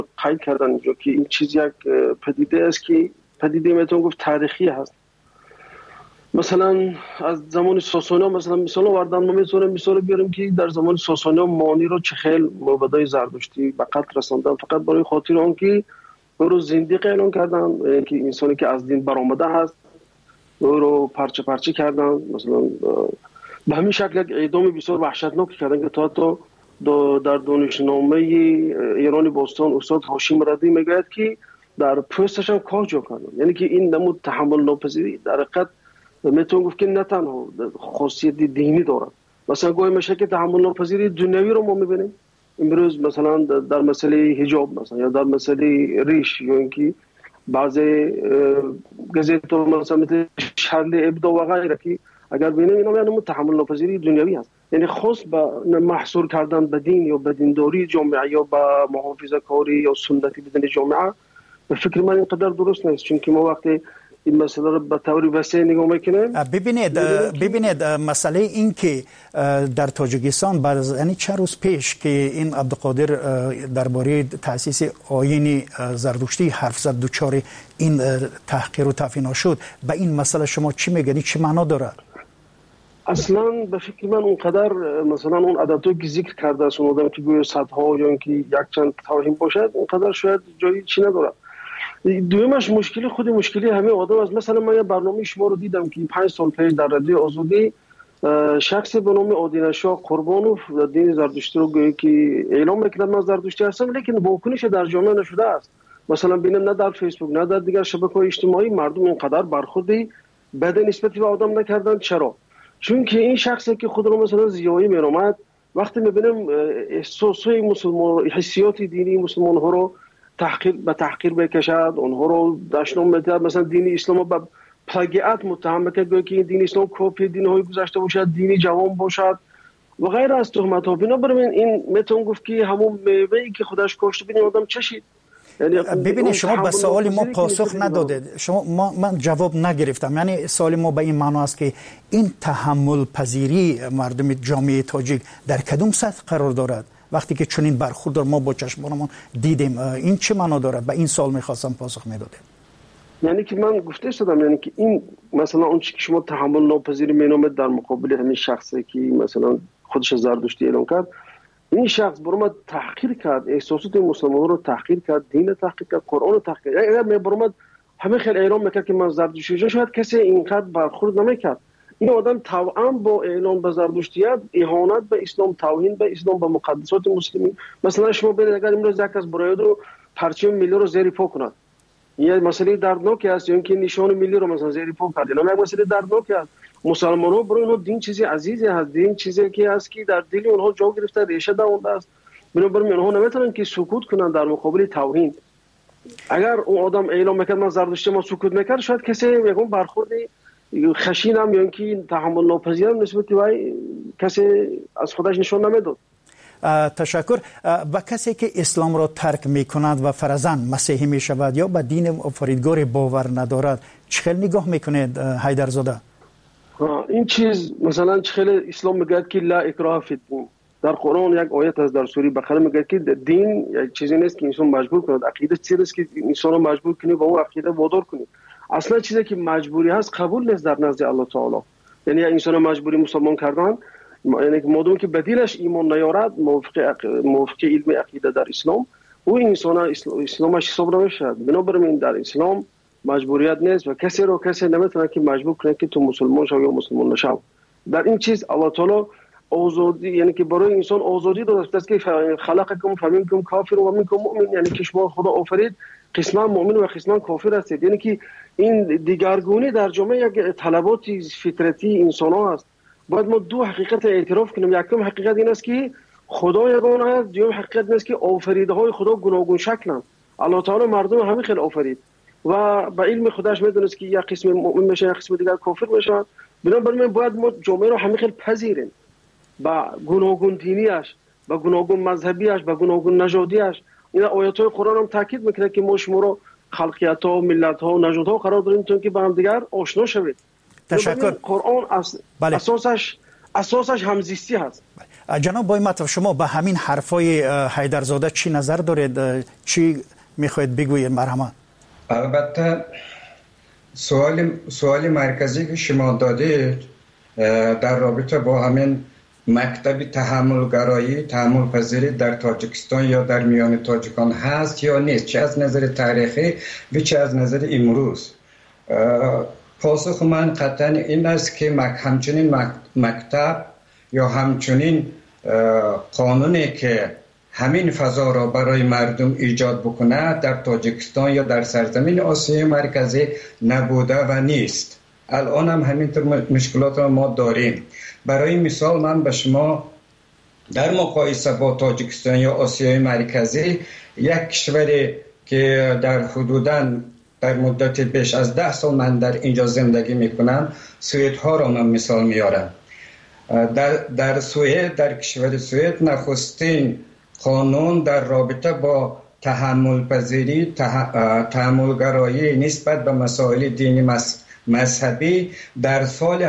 قید کردن اینجا که این چیز یک پدیده است که پدیده میتونم گفت تاریخی هست. مثلا از زمان ساسانی مثلا مثال آوردن، ما میتونیم مثال بیاریم که در زمان ساسانی مانی رو چه خیل معبدای زرتشتی به قتل رساندن فقط برای خاطر آن که او رو زندیق اعلام کردن، که انسانی که از دین برآمده هست او رو پرچه پرچه کردن. مثلا به همین شکل یک اعدام بسیار وحشتناک کردن که تا در دانشنامه ایران باستان استاد هاشم ردی میگوید که در پوستش هم کاه جا کردن. یعنی که این نمود تحمل ناپذیری در حقیقت میتونم گفت که نه تنها خاصیت دینی دارد، مثلا گاهی میشه که تحمل ناپذیری دنیوی رو ما میبینیم امروز، مثلا در مسئله حجاب مثلا یا در مسئله ریش، یا اینکه بعضی گزیت مثلا مثل شرل ابدا و غیره که اگر ببینیم اینا یعنی تحمل ناپذیری دنیوی است. یعنی خاص به محصور کردن به دین یا به دینداری جامعه یا به محافظه کاری یا سنتی بدن جامعه به فکر من اینقدر درست نیست، چون که ما وقتی این مسئله رو به طور وسیع نگاه میکنیم. ببینید مسئله این که در تاجیکستان بعد از یعنی چند روز پیش که این عبدالقادر درباره تأسیس آیین زرتشتی حرف زد دوچار این تحقیر و تفینا شد، به این مسئله شما چی میگید؟ چه معنا داره؟ اصلا به فکر من اونقدر مثلا اون عددی که ذکر کرده است اون آدم که گویا صدها یا اینکه یک چند توهین باشد اونقدر شاید جایی چی نداره. دویمش مشکلی همه آدم است. مثلا من یه برنامه شما رو دیدم که 5 سال پیش در رادیو آزادی شخص به نام آدینشاه قربانوف دین زرتشتی رو گویا که اعلام میکرد من زرتشتی هستم، لیکن واکنش در جامعه نشده است. مثلا ببینم نه در فیسبوک نه در دیگر شبکه‌های اجتماعی مردم اینقدر برخوردی بد نسبتی به آدم نکردن. چرا؟ چون که این شخصی که خود رو مثلا زیایی میرامد وقتی میبینم احساسای مسلمان حسیات دینی مسلمان ها رو تحقیر بکشد، اونها رو دشنام میده، مثلا دین اسلام رو به پلاگیات متهم میکنه که دین اسلام کپی دین های گذشته باشد، دینی جوان باشد و غیر از تهمت ها. بنابراین این میتونم گفت که همون میوه‌ای که خودش کاشته ببینید آدم چشید. ببینید شما به سوال ما پاسخ ندادید، من جواب نگرفتم. یعنی سوال ما به این معنا است که این تحمل پذیری مردم جامعه تاجیک در کدوم سطح قرار دارد وقتی که چنین برخورد ما با چشمانمون دیدیم؟ این چه معنا داره؟ به این سوال میخواستم پاسخ میدادید. یعنی که من گفته شدم یعنی که این مثلا اون چیزی که شما تحمل ناپذیری مینامید در مقابل همین شخصی که مثلا خودش زرتشتی اعلام کرد، این شخص برای ما تحقیر کرد، احساسات مسلمانان رو تحقیر کرد، دین تحقیر کرد، قرآن رو تحقیر کرد. اگر برای ما همه خیلی اعلام میکرد که من زرتشتی شاید کسی اینقدر برخورد نمیکرد. این آدم طبعا با اعلام به زرتشتیت اهانت به اسلام، توهین به اسلام، به مقدسات مسلمین. مثلا شما ببینید اگر امروز یک کس برای رو پرچم ملی رو زیر پا کند، یه مسئله دردناکی است، یا اینکه نشان ملی رو مثلا زیر پا کرد، اینا یک مسئله دردناکی است. مسلمان‌ها برای اونها دین چیزی عزیزی هست، دین چیزی که هست که در دل اونها جا گرفته، ریشه دونده است. بنابراین اونها نمیتونن که سکوت کنن در مقابل توهین. اگر اون آدم اعلام میکرد من زرتشتی ما سکوت میکرد، شاید کسی یکم برخورد خشینم یا اینکه تحمل ناپذیرم نسبت به کسی از خودش نشون نمیداد. تشکر. و کسی که اسلام را ترک میکند و فرضاً مسیحی میشود یا به دین آفریدگار باور ندارد، چه نگاه میکنید حیدرزاده؟ این چیز مثلا چه اسلام میگه که لا اکراه فی الدین. در قرآن یک آیت از در سوره بقره میگه که دین یک چیزی نیست که انسان مجبور کنه، عقیده چیزی است که انسان رو مجبور کنه با اون عقیده وادار کنه. اصلا چیزی که مجبوری هست قبول نیست در نزد الله تعالی. یعنی انسان مجبوری مسلمان کردن، یعنی مادامی که بدیلش ایمان نیارد موافق علم عقیده در اسلام، او انسان اسلامش حساب نمیشه. بنابراین در اسلام مجبوریت نیست و کسی نمیتونه که مجبور کنه که تو مسلمان شو یا مسلمان نشو. در این چیز الله تعالی آزادی، یعنی که برای انسان آزادی داده است که خلقکم فمنکم کافر و منکم مؤمن، یعنی که شما خدا آفرید قسمان مؤمن و قسمان کافر هستید. یعنی که این دیگرگونی در جامعه یک طلبات فطرتی انسان ها است. باید ما دو حقیقت اعتراف کنیم. یکم حقیقت این است که خدا یگانه است، دوم حقیقت این است که آفریده های خدا گوناگون شکلند. الله تعالی مردم همه خیلی آفرید و به علم خودش میدونست که یک قسم مؤمن میشه یک قسم دیگر کافر میشه. بنابراین باید ما جامعه رو همه خیلی پذیریم با گوناگون دینیش، با گوناگون مذهبیش، با گوناگون نژادیش. این آیات های قرآن هم تاکید میکنه که ما شما رو خلقیت ها، ملت ها و نژاد ها قرار داریم تا که با هم دیگر آشنا شوید. تشکر. قرآن اساسش اساسش همزیستی هست. جناب بایمتوف، شما به همین حرفای حیدرزاده چی نظر دارید؟ چی میخواید بگویید؟ مرحبا. البته سوال مرکزی که شما دادید در رابطه با همین مکتب تحمل پذیری در تاجیکستان یا در میان تاجیکان هست یا نیست، چه از نظر تاریخی و چه از نظر امروز. پاسخ من قطعا این است که همچنین مکتب یا همچنین قانونی که همین فضا را برای مردم ایجاد بکنه در تاجیکستان یا در سرزمین آسیای مرکزی نبوده و نیست. الان هم همینطور مشکلات را ما داریم. برای مثال من به شما در مقایسه با تاجیکستان یا آسیای مرکزی، یک کشوری که در حدوداً در مدت بیش از 10 سال من در اینجا زندگی میکنم، سوئد ها را من مثال میارم. در سوئد، در کشور سوئد، نخستین قانون در رابطه با تحمل پذیری، تحملگرایی نسبت به مسائل دینی مذهبی در سال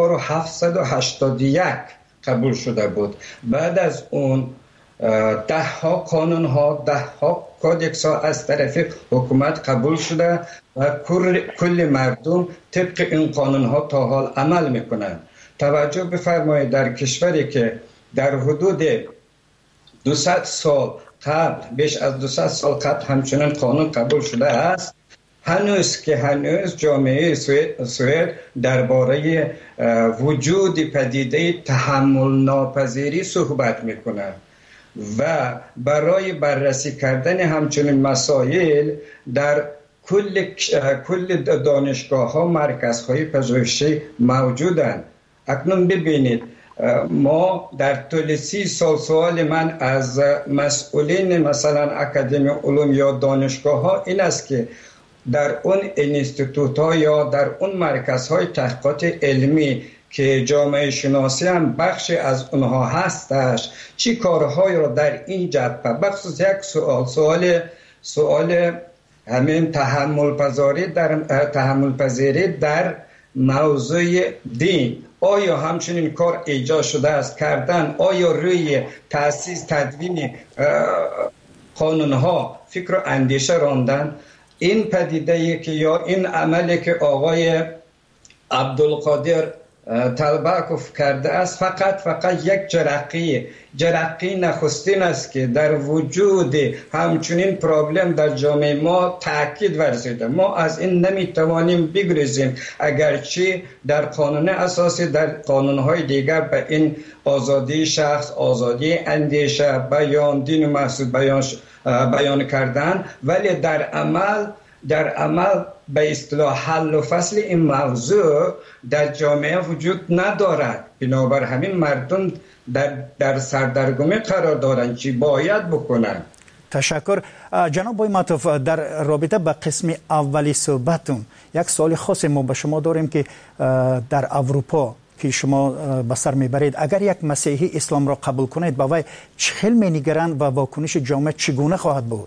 1781 قبول شده بود. بعد از اون 10 ها قانون ها، 10 ها کودکس ها از طرف حکومت قبول شده و کل مردم طبق این قانون ها تا حال عمل میکنند. توجه بفرمایید، در کشوری که در حدود 200 سال قبل، بیش از 200 سال قبل همچنان قانون قبول شده است، هنوز جامعه سوئد درباره وجود پدیده تحمل ناپذیری صحبت میکنه و برای بررسی کردن همچنین مسائل در کل دانشگاه ها مرکزهای پژوهشی موجودند. اکنون ببینید، ما در طول 30 سال سوال من از مسئولین مثلا اکادمی علوم یا دانشگاه ها این است که در اون اینستیتوت ها یا در اون مرکز های تحقیقات علمی که جامعه شناسی هم بخشی از اونها هستش، چی کارهایی را در این جبهه، بخصوص یک سوال همین تحمل پذیری در موضوع دین، آیا همچنین کار ایجاد شده است کردن؟ آیا روی تأسیس تدوین قانونها فکر و اندیشه راندن؟ این پدیده که یا این عملی که آقای عبدالقادر طلبکوف کرده است فقط یک جرقی نخستین است که در وجود همچنین پرابلم در جامعه ما تاکید ورزیده. ما از این نمیتوانیم بگریزیم، اگرچه در قانون اساسی، در قانونهای دیگر به این آزادی شخص، آزادی اندیشه، بیان، دین و مقصود بیان کردن، ولی در عمل به اصطلاح حل و فصل این موضوع در جامعه وجود ندارد. بنابر همین مردم در سردرگمی قرار دارند چی باید بکنن. تشکر. جناب بایمتوف، در رابطه با قسم اولی صحبتون یک سوال خاص ما به شما داریم که در اروپا که شما به سر میبرید، اگر یک مسیحی اسلام را قبول کنید با وی چه می‌نگرند و واکنش جامعه چگونه خواهد بود؟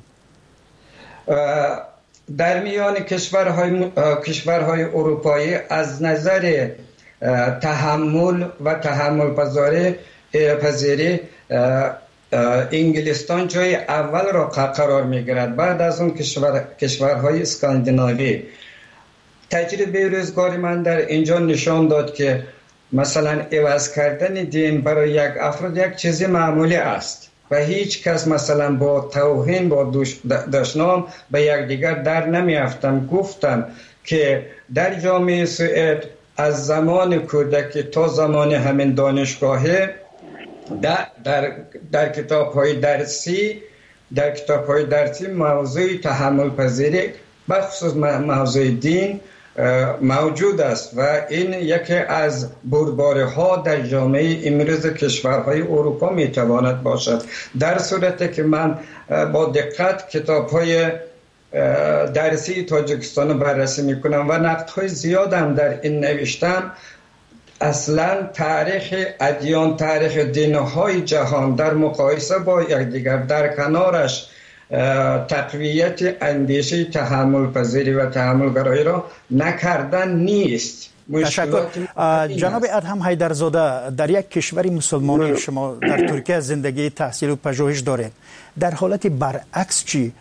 در میان کشورهای اروپایی از نظر تحمل و تحمل پذیری انگلستان جای اول را قرار میگیرد. بعد از اون کشورهای اسکاندیناوی. تجربه روزگار من در اینجا نشان داد که مثلا عوض کردن دین برای یک افراد یک چیزی معمولی است و هیچ کس مثلا با توهین، با دشنام به یکدیگر در نمیافتم. گفتم که در جامعه سوئد از زمان کودکی تا زمان همین دانشگاهی در کتاب‌های درسی موضوع تحمل پذیری بخصوص موضوع دین موجود است و این یکی از بردباری‌ها در جامعه امروز کشورهای اروپا میتواند باشد. در صورتی که من با دقت کتاب‌های درسی تاجیکستان رو بررسی میکنم و نقدهای زیادم در این نوشتم، اصلا تاریخ ادیان، تاریخ دین‌های جهان در مقایسه با یکدیگر، در کنارش تقویت اندیشه تحمل پذیری و تحمل گرایی را نکردن نیست. تشکر. جناب ادهم حیدرزاده، در یک کشور مسلمانی شما در ترکیه زندگی، تحصیل و پژوهش دارید. در حالت برعکس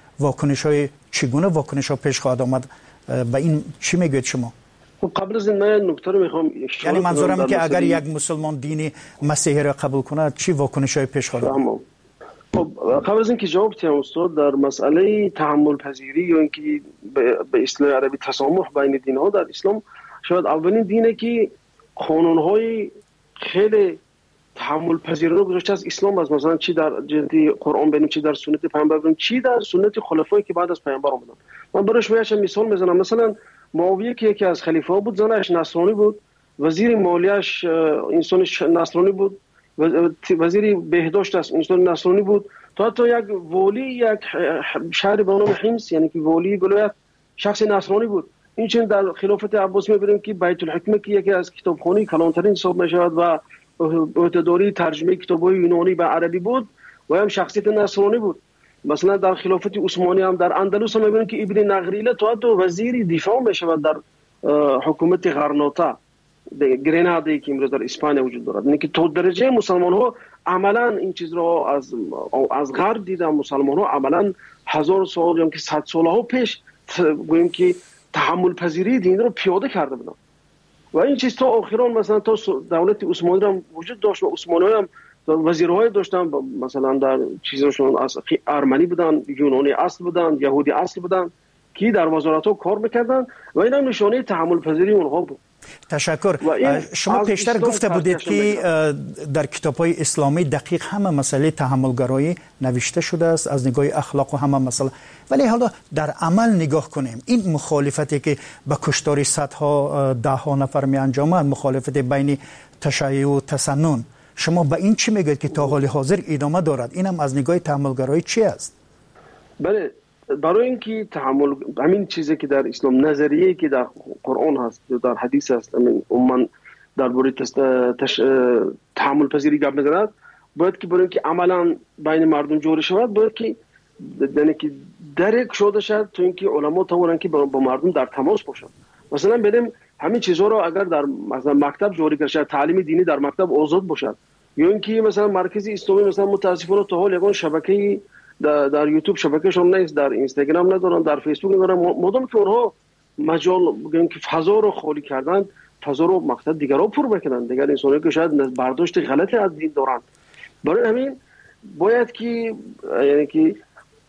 چگونه واکنش ها پیش خواهد آمد؟ به این چی میگوید شما؟ قبل از این من نکته رو میخوام، یعنی منظورم که اگر یک مسلمان دین مسیحی را قبول کنه چی واکنش های پیش خواهد آمد؟ خب قبل از اینکه جواب بدم استاد، در مسئله تحمل پذیری یا اینکه به اصطلاح عربی تسامح بین دین ها در اسلام، شاید اولین دینه که قانون های خیلی تحمل پذیر رو گذاشته از اسلام است. مثلا چی در جهت قرآن ببینیم، چی در سنت پیامبر ببینیم، چی در سنت خلفایی که بعد از پیامبر اومدن. من برای شما یه مثال میزنم. مثلا معاویه که یکی از خلیفه ها بود، زنش نصرانی بود، وزیر مالیش انسان نصرانی بود، وزیر بهداشت است انسان نصرانی بود، تا حتی یک والی یک شهر به نام حمص، یعنی که والی ولایت، شخص نصرانی بود. این چنین در خلافت عباسی می‌بینیم که بیت الحکمه که یکی از کتابخوانی کلانترین حساب می‌شود و عهده‌داری ترجمه کتاب‌های یونانی به عربی بود و هم شخصیت نصرانی بود. مثلا در خلافت عثمانی هم در اندلس هم می‌بینیم که ابن نغریله تا حتی وزیر دفاع می‌شود در حکومت غرناطه گریناده که امروز در اسپانیا وجود دارد. یعنی که تا درجه مسلمان‌ها عملاً این چیز را از غرب دیدن. مسلمان‌ها عملاً 1000 سال یا که 100 سال‌ها پیش گوییم که تحمل پذیری دین رو پیاده کرده بودن و این چیز تا آخران مثلا تا دولت عثمانی هم وجود داشت و عثمانی هم وزیرهای داشتن، مثلا در چیزشون از ارمنی بودن، یونانی اصل بودن، یهودی اصل بودن که در وزارت‌ها کار میکردن و این هم نشانه تحمل پذیری اونها بود. تشکر. شما پیشتر گفته بودید که در کتاب‌های اسلامی دقیق همه مسئله تحملگرایی نوشته شده است از نگاه اخلاق و همه مسئله، ولی حالا در عمل نگاه کنیم، این مخالفتی که به کشتار صدها ده‌ها نفر می انجامد، مخالفت بین تشیع و تسنن، شما به این چی میگید که تا حال حاضر ادامه دارد؟ اینم از نگاه تحملگرایی چی است؟ بله، برای اینکه تحمل، همین چیزی که در اسلام، نظریه‌ای که در قرآن هست یا در حدیث هست، من درباره تحمل پذیری گپ می‌زند، باید که برای اینکه عملاً بین مردم جوری شود، باید که یعنی که درک شده شد تا اینکه علما توانند که با مردم در تماس باشند. مثلا بریم همین چیزها رو اگر در مثلا مکتب جوری کرد، تعلیم دینی در مکتب آزاد باشد، یا اینکه مثلا مرکز اسلامی مثلا متاسفانه تا حال یگان شبکه در یوتیوب شبکهشون نیست، در اینستاگرام ندارن، در فیسبوک ندارن، مادام که اونها مجال بگیم که فضا رو خالی کردن، فضا رو مقصد دیگر رو پر بکنن، دیگر انسانی که شاید برداشت غلطی از دین دارن. برای همین باید که یعنی که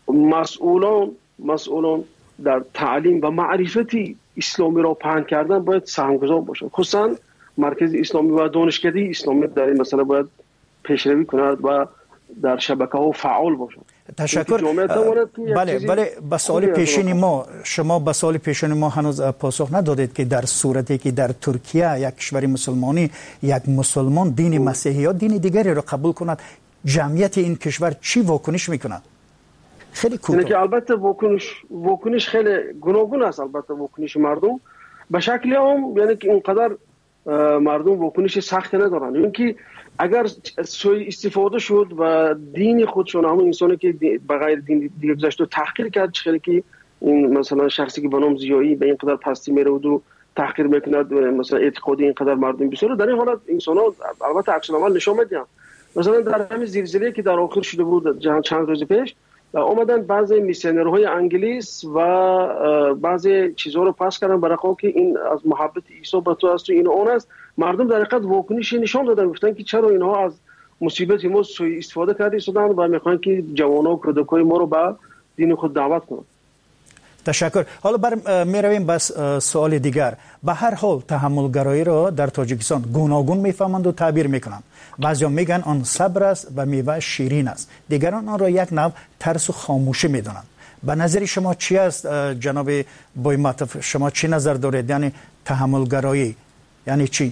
مسئولان در تعلیم و معرفتی اسلامی را پهن کردن باید سهمگذار باشند، خصوصا مرکز اسلامی و دانشکده اسلامی در این مسئله باید پیشروی کند و در شبکه‌ها فعال باشند. تشکر. بله به سوال پیشین ما، شما به سوال پیشین ما هنوز پاسخ ندادید که در صورتی که در ترکیه یک کشور مسلمانی یک مسلمان دین مسیحی یا دین دیگری را قبول کند، جمعیت این کشور چی واکنش میکند؟ خیلی کوتاه. یعنی که البته واکنش خیلی گوناگون است. البته واکنش مردم به شکلی هم یعنی که اینقدر مردم واکنش سخت ندارن، یعنی که اگر سوء استفاده شد و دین خودشون، همون انسانی که به غیر دین دیگه گذاشت و تحقیر کرد، چه که این مثلا شخصی که به نام زیایی به این قدر پستی میره و تحقیر میکند، مثلا اعتقادی اینقدر مردم بسیار، در این حالت انسان‌ها البته عکس العمل نشون میدن. مثلا در همین زلزله که در آخر شده بود چند روز پیش، اومدن بعضی میسیونرهای انگلیس و بعضی چیزها رو پس کردن برای که این از محبت عیسی به تو است و این اون است. مردم در حقیقت واکنش نشان دادن، گفتن که چرا اینها از مصیبت ما سوء استفاده کرده شدن و میخوان که جوانا و کودکای ما رو به دین خود دعوت کنند. تشکر. حالا میرویم بس سوال دیگر. به هر حال تحملگرایی را در تاجیکستان گوناگون میفهمند و تعبیر میکنند. بعضیا میگن آن صبر است و میوه شیرین است، دیگران آن را یک نوع ترس و خاموشی میدونند. به نظر شما چی است جناب بویماتوف؟ شما چی نظر دارید؟ یعنی تحملگرایی یعنی چی؟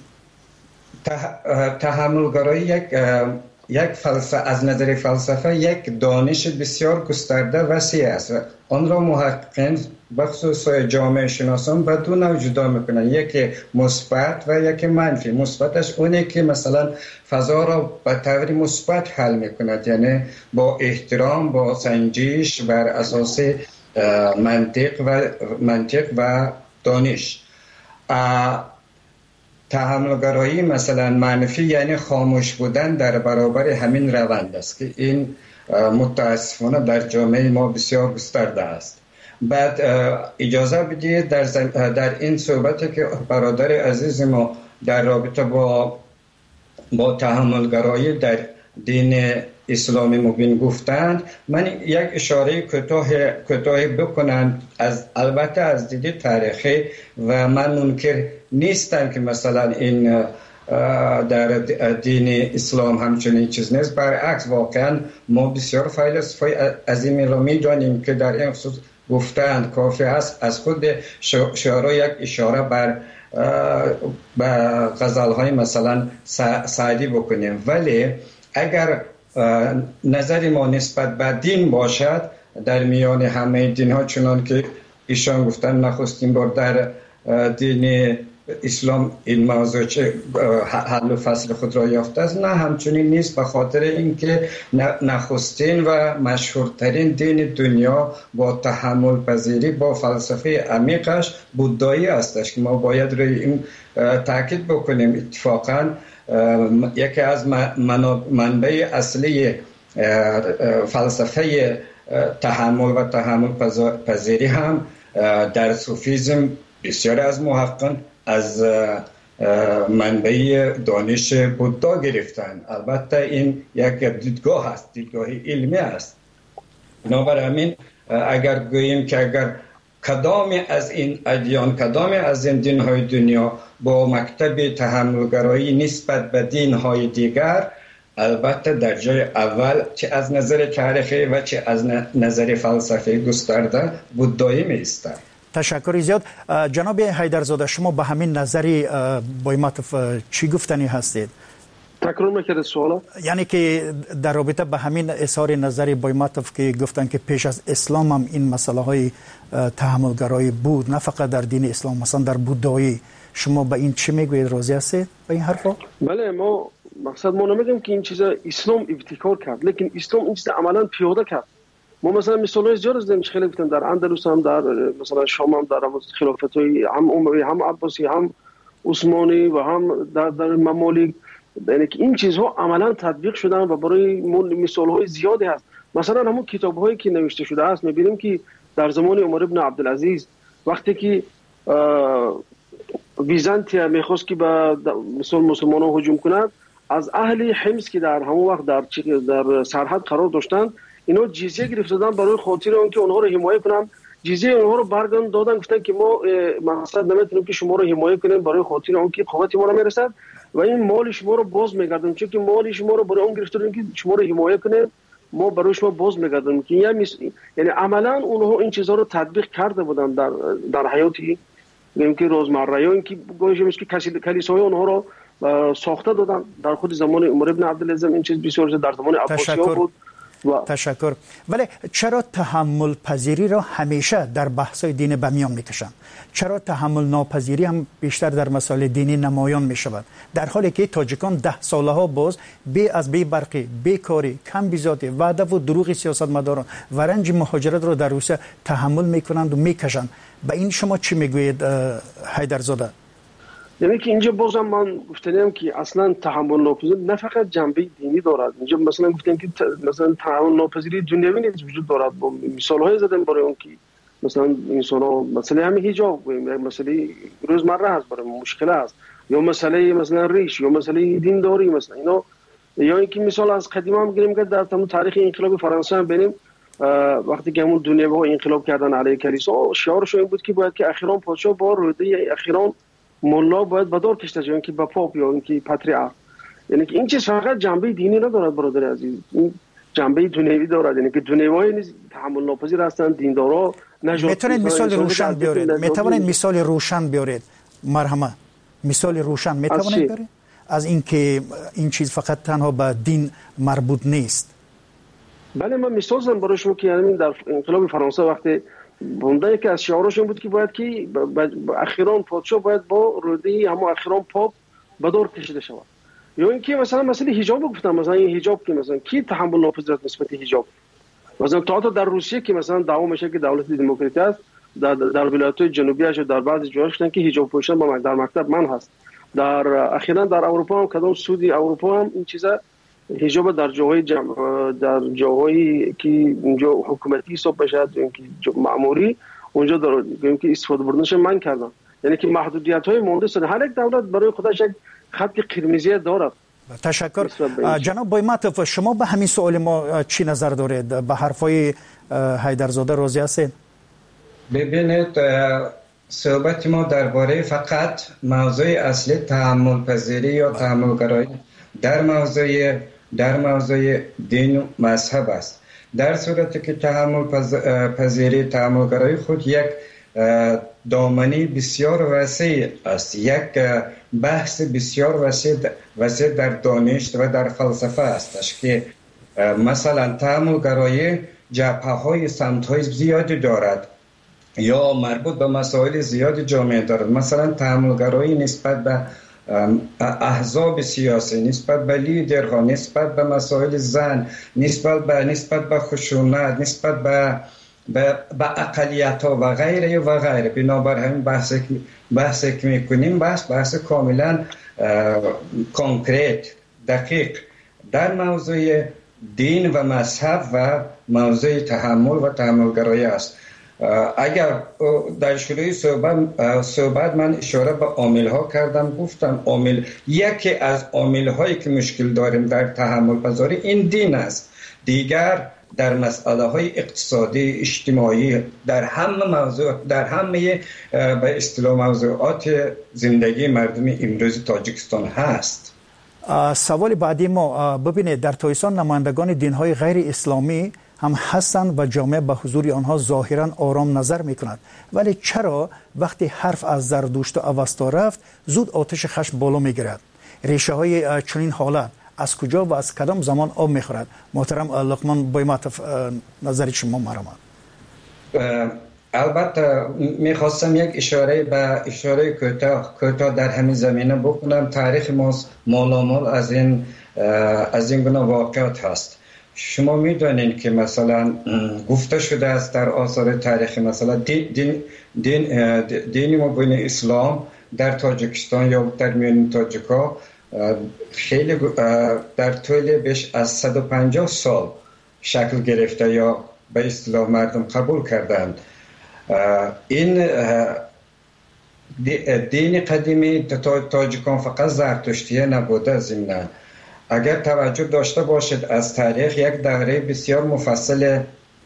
تحملگرایی یک فلسفه، از نظر فلسفه یک دانش بسیار گسترده وسیع است. آن را محققین بخصوص جامعه شناسان به دو نوع جدا میکنن، یکی مثبت و یکی منفی. مثبتش اونه که مثلا فضا را به طور مثبت حل میکند، یعنی با احترام، با سنجش بر اساس منطق و دانش. تحملگرایی مثلا منفی یعنی خاموش بودن در برابر همین روند است که این متاسفانه در جامعه ما بسیار گسترده است. بعد اجازه بدید در این صحبتی که برادر عزیز ما در رابطه با تحملگرایی در دین اسلامی مبین گفتند، من یک اشاره کوتاه بکنم، البته از دید تاریخی و من منکر نیستم که مثلا این در دین اسلام همچنین چیز نیست. برعکس واقعا ما بسیار فیلسوفای عظیمی را می‌دانیم که در این خصوص گفتند کافی است از خود شعرا یک اشاره به غزل‌های مثلا سعدی بکنیم. ولی اگر نظر ما نسبت به دین باشد، در میان همه دین‌ها چنان که ایشان گفتن نخستین بار در دین اسلام این موضوع حل و فصل خود را یافته است، نه همچنین نیست، به خاطر اینکه نخستین و مشهورترین دین دنیا با تحمل پذیری با فلسفه عمیقش بودایی استش که ما باید روی این تاکید بکنیم. اتفاقا یکی از منبع اصلی فلسفه تحمل و تحمل پذیری هم در صوفیزم بسیار از محققان از منبع دانش بودا گرفتن. البته این یک دیدگاه است، دیدگاه علمی است. بنابراین اگر گوییم که اگر کدام از این ادیان، کدام از این دین‌های دنیا با مکتب تحملگرایی نسبت به دین‌های دیگر، البته در جای اول چه از نظر تاریخی و چه از نظر فلسفی گسترده بودایی می‌ایستد. تشکر زیاد. جناب حیدرزاده، شما به همین نظری بایماتوف چی گفتنی هستید؟ تکرار میکرد سوالا؟ یعنی که در رابطه به همین اظهار نظری بایماتوف که گفتن که پیش از اسلام هم این مسئله های تحملگرایی بود، نه فقط در دین اسلام، مثلا در بودایی، شما به این چی میگوید؟ راضی هستید به این حرفا؟ بله، ما مقصد ما نمیگیم که این چیزا اسلام ابتکار کرد، لیکن اسلام این چیزا عملا پیاده کرد. ما مثلا مثالای زیاد از داریم، خیلی گفتم در اندلس هم، در مثلا شام هم، در خلافت‌های هم اموی، هم عباسی، هم عثمانی و هم در ممالک، یعنی که این چیزها عملا تطبیق شدن و برای مثال‌های زیادی هست. مثلا همون کتاب‌هایی که نوشته شده است می‌بینیم که در زمان عمر ابن عبدالعزیز وقتی که بیزانتیا می‌خواست که به مسلمانان هجوم کند، از اهل حمص که در همون وقت در سرحد قرار داشتند، اینا جزیه گرفتن برای خاطر اون که اونها رو حمایت کنن. جزیه اونها رو برگردوندن دادن، گفتن که ما مقصد نمیتونیم که شما رو حمایت کنیم برای خاطر اون که قوت ما رو میرسد و این مال شما رو باز میگردیم، چون که مال شما رو برای اون گرفتیم که شما رو حمایت کنیم، ما برای شما باز میگردیم. که یعنی عملا اونها این چیزا رو تطبیق کرده بودن در حیاتی، میگم که روزمره، یا اینکه گویش که کلیساهای اونها رو ساخته دادن. در خود زمان عمر ابن عبدالعزیز این چیز بسیار در زمان عباسی‌ها بود. تشکر. ولی چرا تحمل پذیری را همیشه در بحث‌های دین به میان میکشن؟ چرا تحمل ناپذیری هم بیشتر در مسائل دینی نمایان میشود، در حالی که تاجیکان 10 ساله ها باز از بی برقی، بیکاری، کم بیزاتی، وعده و دروغ سیاستمداران و رنج مهاجرت را در روسیه تحمل میکنند و میکشند؟ به این شما چی میگویید حیدرزاده؟ یعنی که اینجا بازم من گفتم که اصلا تحمل ناپذیری نه فقط جنبه دینی دارد. اینجا مثلا گفتم که مثلا تحمل ناپذیری دنیوی نیز وجود دارد. با مثال‌های زدم برای اون که مثلا انسان‌ها مثلا همین حجاب مثلا روزمره هست، برای مشکل است، یا مثلا ریش، یا مثلا دینداری، مثلا اینا. یا اینکه مثال از قدیم هم بگیریم که در تمام تاریخ انقلاب فرانسه هم ببینیم، وقتی که همون دنیاها انقلاب کردن علیه کلیسا، شعارش این بود که باید که اخیراً پادشاه با روده اخیراً مولا باید بدار کشته جایی که با پاپ یا اینکه پاتریارک. یعنی که این چیز فقط جنبه دینی ندارد برادر عزیز، این جنبه دنیوی دارد. یعنی که دنیوی نیز تحمل ناپذیر هستند، دیندارا نجات. میتونید مثال روشن بیارید؟ میتونید مثال روشن بیارید؟ مرحمت، مثال روشن میتونید بیارید از اینکه این چیز فقط تنها به دین مربوط نیست؟ بله، من مثال زدم برای شما که یعنی در انقلاب فرانسه وقتی بنده یکی از شعارش این بود که باید که اخیراً پادشاه باید با روده همون اخیراً پاپ بدار کشیده شود. یا اینکه مثلا حجاب گفتم، مثلا این حجاب که مثلا کی تحمل ناپذیر نسبت حجاب، مثلا تا در روسیه که مثلا دعوا میشه که دولت دموکراتی است، در ولایت‌های جنوبی اش در بعضی جاهاش گفتن که حجاب پوشیدن در مکتب من هست. در اخیراً در اروپا هم کدام سودی اروپا هم این چیزا حجاب در جاهای که اونجا حکومتی حساب بشه که معمولی اونجا دارن که استفاده بردنش من کردن، یعنی که محدودیت های مونده سن هر یک دولت برای خودش یک خط قرمزی دارد. تشکر. جناب بایماتوف، شما به همین سوال ما چی نظر دارید؟ به حرفای حیدرزاده راضی هستید؟ ببینید، صحبت ما درباره فقط موضوع اصلی تحمل پذیری یا تحمل گرایی در موضوع دین و مذهب است. در صورتی که تحمل پذیری، تحمل گرایی خود یک دامنی بسیار وسیع است، یک بحث بسیار وسیع در دانش و در فلسفه است که مثلا تحمل گرایی جبهه‌های سمت‌های زیادی دارد یا مربوط به مسائل زیادی جامعه دارد. مثلا تحمل گرایی نسبت به احزاب سیاسی، نسبت به لیدرها، نسبت به مسائل زن، نسبت به خشونت، نسبت به اقلیت‌ها و غیره و غیره. بنابر همین بحثی که می‌کنیم بحث کاملا کنکریت، دقیق در موضوع دین و مذهب و موضوع تحمل و تحملگرایی است. اگر در شروع صحبت من اشاره به عامل‌ها کردم، گفتم یکی از عامل‌هایی که مشکل داریم در تحمل پذیری این دین است. دیگر در مسائل اقتصادی، اجتماعی، در همه به اصطلاح موضوعات زندگی مردم امروز تاجیکستان هست. سوال بعدی ما، ببینید در تاجیکستان نمایندگان دین‌های غیر اسلامی هم هستند و جامعه به حضور آنها ظاهراً آرام نظر می‌کند، ولی چرا وقتی حرف از زردشت و اوستا رفت زود آتش خشم بالا می‌گیرد؟ ریشه‌های چنین حالت از کجا و از کدام زمان آب می‌خورد؟ محترم لقمان بایماتوف، نظر شما مرامد. البته می‌خواستم یک اشاره کوتاه در همین زمینه بکنم. تاریخ ما مالامال از این گونه واقعات هست. شما می‌دانید که مثلا گفته شده است در آثار تاریخی، مثلا دین مبین اسلام در تاجیکستان یا در میان تاجیک‌ها خیلی در طول بیش از 150 سال شکل گرفته یا به اصطلاح مردم قبول کردند. این دین قدیمی تاجیکان فقط زرتشتیه نبوده. ضمناً اگر توجه داشته باشید از تاریخ، یک دوره بسیار مفصل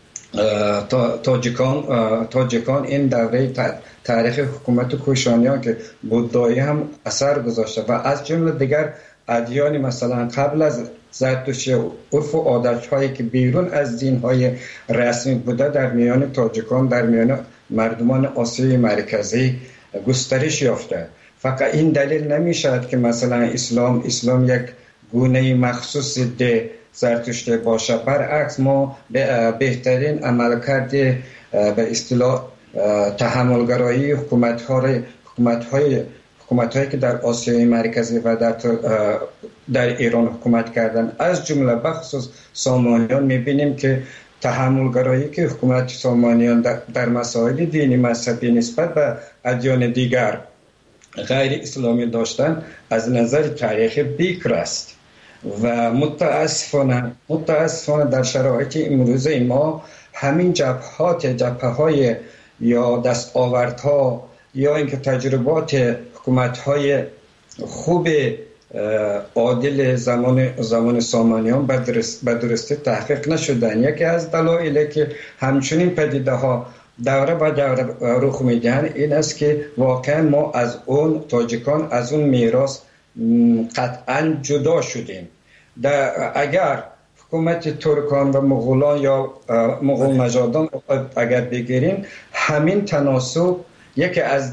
تاجیکان این دوره تاریخ حکومت کوشانیان که بودایی هم اثر گذاشته و از جمله دیگر ادیان مثلا قبل از زرتشتی عرف و عادت‌هایی که بیرون از دین‌های رسمی بوده در میان تاجیکان، در میان مردمان آسیای مرکزی گسترش یافته. فقط این دلیل نمی‌شود که مثلا اسلام یک گونه مخصوص ده زرتشتی باشه. برعکس ما بهترین عملکرد به اصطلاح تحملگرایی حکومت‌هایی که در آسیای مرکزی و در ایران حکومت کردن، از جمله بخصوص سامانیان، می‌بینیم که تحملگرایی که حکومت سامانیان در مسائل دینی مذهبی نسبت به ادیان دیگر غیر اسلامی داشتن از نظر تاریخی بیکر است و متاسفانه در شرایط امروزه ما همین جبهه‌های یا دستاوردها یا اینکه تجربات حکومت‌های خوب عادل زمان سامانیان به درستی تحقیق نشدن. یکی از دلایلی که همچنین پدیده‌ها دوره به دوره رخ میدن این است که واقعا ما از اون تاجیکان از اون میراث قطعا جدا شدیم. اگر حکومت ترکان و مغولان یا مغول نژادان اگر بگیریم، همین تناسب یکی از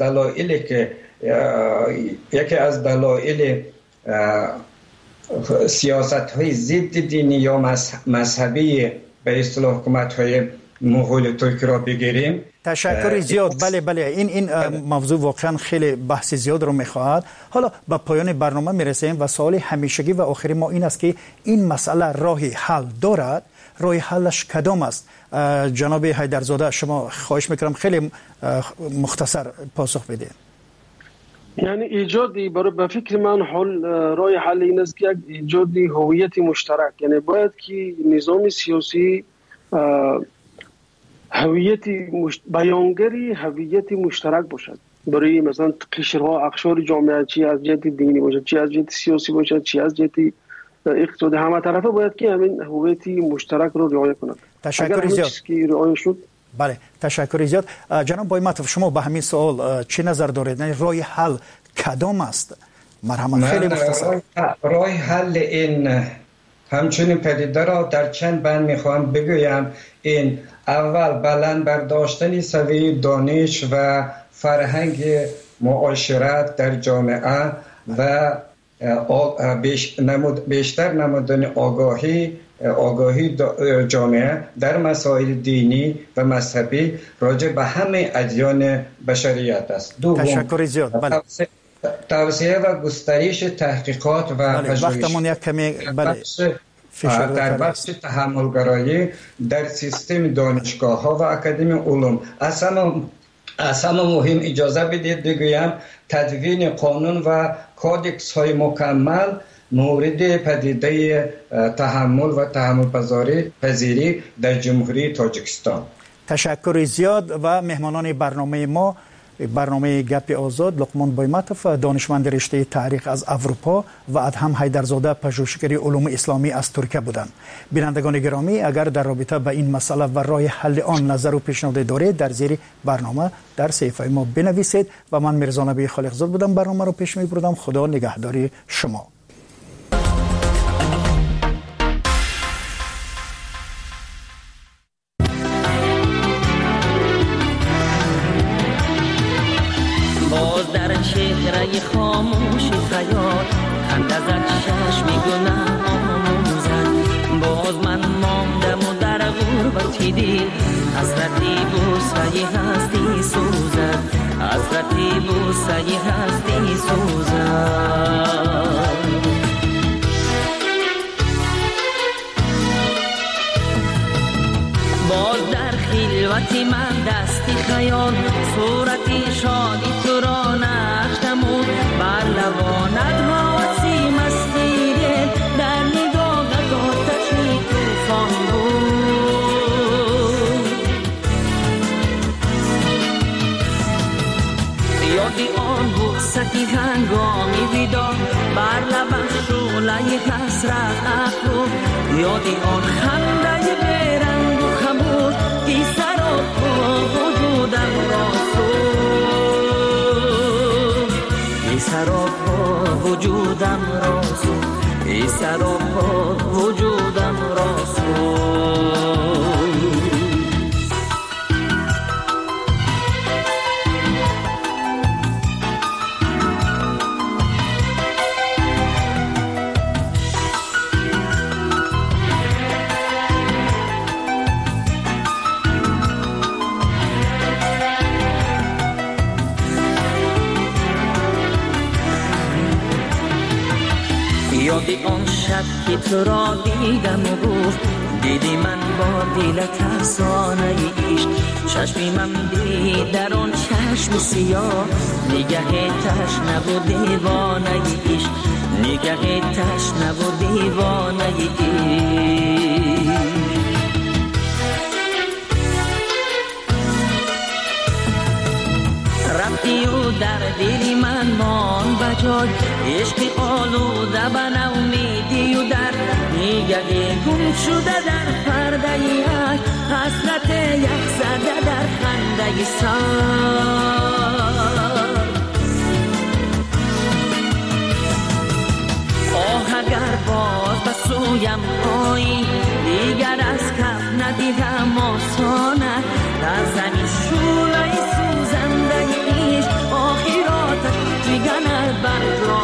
دلایل سیاست‌های ضد دینی یا مذهبی به اصطلاح حکومت‌های مغول ترکی را بگیریم. تشکر زیاد. بله این موضوع واقعا خیلی بحث زیاد رو می‌خواهد. حالا به پایان برنامه میرسیم و سوال همیشگی و آخری ما این است که این مسئله راهی حل دارد؟ راه حلش کدام است؟ جناب حیدرزاده شما خواهش میکنم خیلی مختصر پاسخ بدید. یعنی ایجادی برای به فکر من راه حل این است که ایجادی هویت مشترک، یعنی باید که نظام سیاسی بیانگری هویت مشترک باشد برای مثلا قشرها اقشار جامعه، چی از جهت دینی باشد، چی از جهت سیاسی باشد، چی از جهت اقتصادی، همه طرفه باید که همین هویت مشترک رو رعایت کنند. تشکر زیاد. که رعایت شد. بله تشکر زیاد. جناب بایمتوف، شما به همین سوال چه نظر دارید؟ راه حل کدام است؟ مرحمت خیلی مختصر. راه حل این همچنین پدیده را در چند بند میخوام بگویم. این اول بلند برداشتن سویه دانش و فرهنگ معاشرت در جامعه و بیشتر نمودن آگاهی جامعه در مسائل دینی و مذهبی راجع به همه ادیان بشریت است. تشکر زیاد. بله. توسعه و گسترش تحقیقات و وقتمون یک کمی در بخش تحملگرایی در سیستم دانشگاه ها و اکادمی علوم. اصلا مهم اجازه بدید بگویم تدوین قانون و کودکس های مکمل مورد پدیده تحمل و تحمل پذیری در جمهوری تاجیکستان. تشکر زیاد. و مهمانان برنامه ما، برنامه گپ آزاد، لقمان بایمتوف دانشمند رشته تاریخ از اروپا و ادهم حیدرزاده پژوهشگر علوم اسلامی از ترکیه بودند. بینندگان گرامی، اگر در رابطه با این مسئله و راه حل آن نظر و پیشنهاد دارید در زیر برنامه در صفحه ما بنویسید. و من میرزا نبی خالقزاد بودم، برنامه رو پیش میبردم. خدا نگهداری شما. چهره خاموش خیال خنده زد چشم گناه آموزد. باز من ماندم و در غربتی دل حسرتی بوسه هستی سوزد، حسرتی بوسه هستی سوزد. باز در خلوتی من دستی خیال صورتی شادی تو را نقش نمود. بر لبانت حواسی مستی دل در نگاهت آتشی طوفان بود. یادی آن بوستی هنگامی بیدار بر لبش شعله حسرت افروخت. یادی آن خنده بیرنگ و خموش ای سراپا وجودم را سوخت، ای سراپا وجودم را سوخت، ای سراپا وجودم را سوخت. یادی آن شب که تو را دیدم و گفت دیدی من با دلت افسانه عشق. چشمی من دید در آن چشم سیاه نگه تشنه و دیوانه عشق، نگه تشنه و دیوانه عشق. رفتی و در دلی من مان بجای عشق آلوده به نومیدی و در نگه گم شده در پرده یک حسرت یک زده در خنده سر. آه اگر باز به سویم آیی دیگر از کف ندیدم آسانه در زمین شوله سوزنده ایش آخراتش دیگنه بر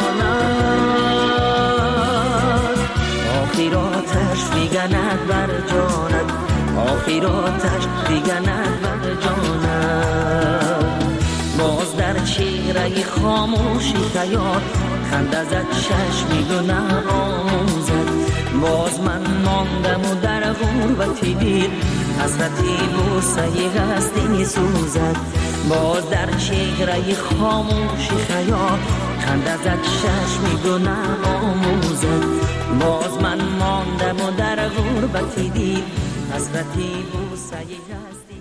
جانت، آخراتش دیگنه بر جانت، آخراتش دیگنه بر جانت. باز در چهره خاموشی خیال خنده زد چشمی گناه آموزد. باز من ماندم و در غربتی دل حسرتی بوسه هستی سوزد، باز در چهره خاموشی خیال خند ازت چشمی دو نماموزد. باز من ماندم و در غربتی دید حسرتی بوسه هستی